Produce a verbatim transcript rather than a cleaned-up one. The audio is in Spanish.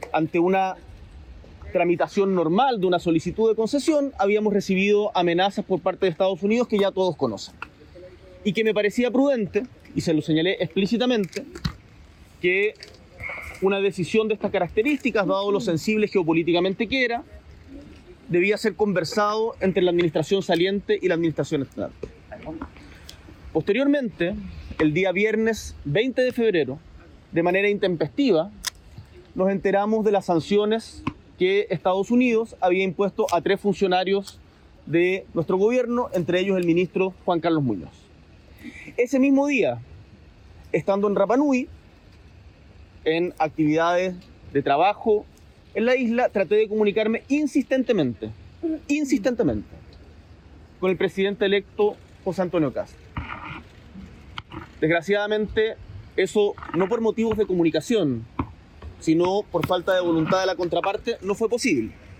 ante una tramitación normal de una solicitud de concesión, habíamos recibido amenazas por parte de Estados Unidos que ya todos conocen. Y que me parecía prudente, y se lo señalé explícitamente, que una decisión de estas características, dado lo sensible geopolíticamente que era, debía ser conversado entre la administración saliente y la administración entrante. Posteriormente, el día viernes veinte de febrero, de manera intempestiva, nos enteramos de las sanciones que Estados Unidos había impuesto a tres funcionarios de nuestro gobierno, entre ellos el ministro Juan Carlos Muñoz. Ese mismo día, estando en Rapa Nui, en actividades de trabajo en la isla, traté de comunicarme insistentemente, insistentemente, con el presidente electo José Antonio Kast. Desgraciadamente, eso no por motivos de comunicación, sino por falta de voluntad de la contraparte, no fue posible.